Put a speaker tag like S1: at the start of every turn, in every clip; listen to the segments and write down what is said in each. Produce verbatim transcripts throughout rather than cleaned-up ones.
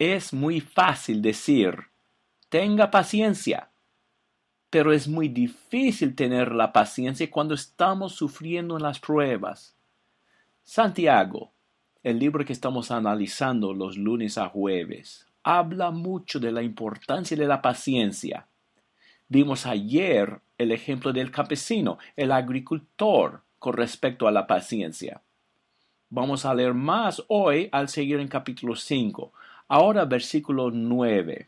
S1: Es muy fácil decir, tenga paciencia, pero es muy difícil tener la paciencia cuando estamos sufriendo en las pruebas. Santiago, el libro que estamos analizando los lunes a jueves, habla mucho de la importancia de la paciencia. Vimos ayer el ejemplo del campesino, el agricultor, con respecto a la paciencia. Vamos a leer más hoy al seguir en capítulo cinco. Ahora versículo nueve.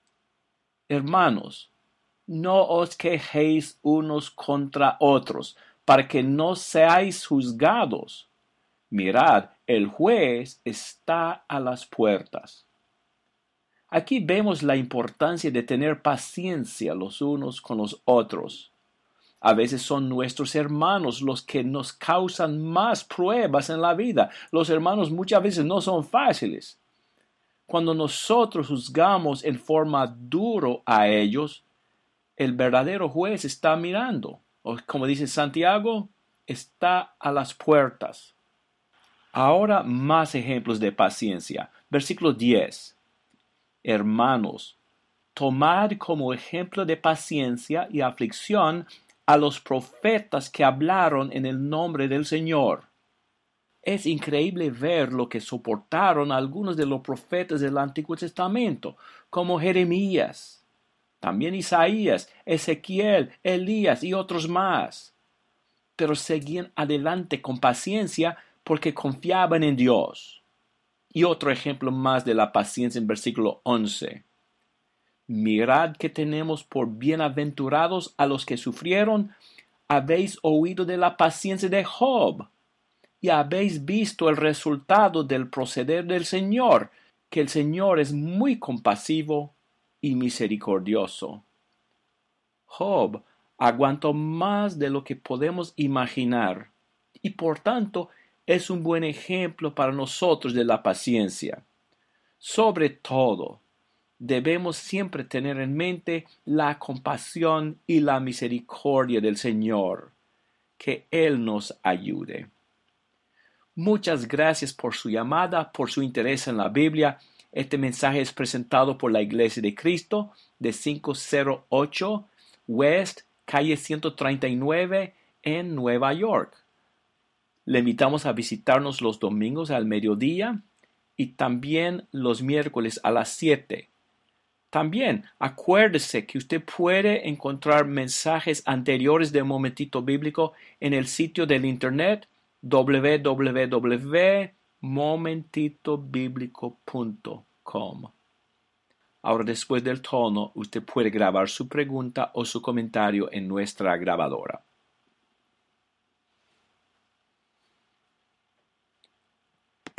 S1: Hermanos, no os quejéis unos contra otros, para que no seáis juzgados. Mirad, el juez está a las puertas. Aquí vemos la importancia de tener paciencia los unos con los otros. A veces son nuestros hermanos los que nos causan más pruebas en la vida. Los hermanos muchas veces no son fáciles. Cuando nosotros juzgamos en forma dura a ellos, el verdadero juez está mirando. O como dice Santiago, está a las puertas. Ahora más ejemplos de paciencia. Versículo diez. Hermanos, tomad como ejemplo de paciencia y aflicción a los profetas que hablaron en el nombre del Señor. Es increíble ver lo que soportaron algunos de los profetas del Antiguo Testamento, como Jeremías, también Isaías, Ezequiel, Elías y otros más. Pero seguían adelante con paciencia porque confiaban en Dios. Y otro ejemplo más de la paciencia en versículo once. Mirad que tenemos por bienaventurados a los que sufrieron. Habéis oído de la paciencia de Job, y habéis visto el resultado del proceder del Señor, que el Señor es muy compasivo y misericordioso. Job aguantó más de lo que podemos imaginar, y por tanto es un buen ejemplo para nosotros de la paciencia. Sobre todo, debemos siempre tener en mente la compasión y la misericordia del Señor. Que Él nos ayude. Muchas gracias por su llamada, por su interés en la Biblia. Este mensaje es presentado por la Iglesia de Cristo de quinientos ocho West, calle ciento treinta y nueve en Nueva York. Le invitamos a visitarnos los domingos al mediodía y también los miércoles a las siete. También acuérdese que usted puede encontrar mensajes anteriores de Momentito Bíblico en el sitio del internet doble u doble u doble u punto momentito bíblico punto com. Ahora, después del tono, usted puede grabar su pregunta o su comentario en nuestra grabadora.